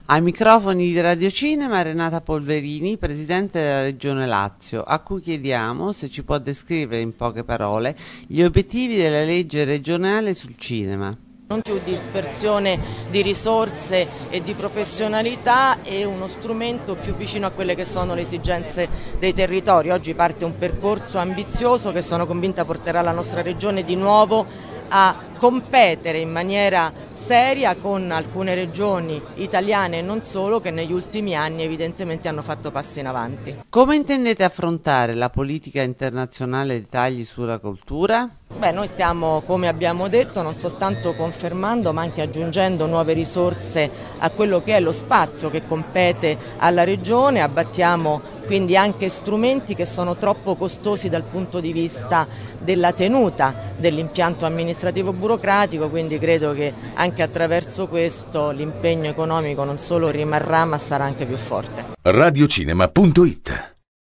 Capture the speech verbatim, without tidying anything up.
Ai microfoni di Radio Cinema Renata Polverini, presidente della Regione Lazio, a cui chiediamo se ci può descrivere in poche parole gli obiettivi della legge regionale sul cinema. Non più dispersione di risorse e di professionalità e uno strumento più vicino a quelle che sono le esigenze dei territori. Oggi parte un percorso ambizioso che sono convinta porterà la nostra regione di nuovo a competere in maniera seria con alcune regioni italiane e non solo, che negli ultimi anni evidentemente hanno fatto passi in avanti. Come intendete affrontare la politica internazionale dei tagli sulla cultura? Beh, noi stiamo, come abbiamo detto, non soltanto confermando ma anche aggiungendo nuove risorse a quello che è lo spazio che compete alla regione. Abbattiamo quindi anche strumenti che sono troppo costosi dal punto di vista della tenuta dell'impianto amministrativo burocratico, quindi credo che anche attraverso questo l'impegno economico non solo rimarrà ma sarà anche più forte. radiocinema punto it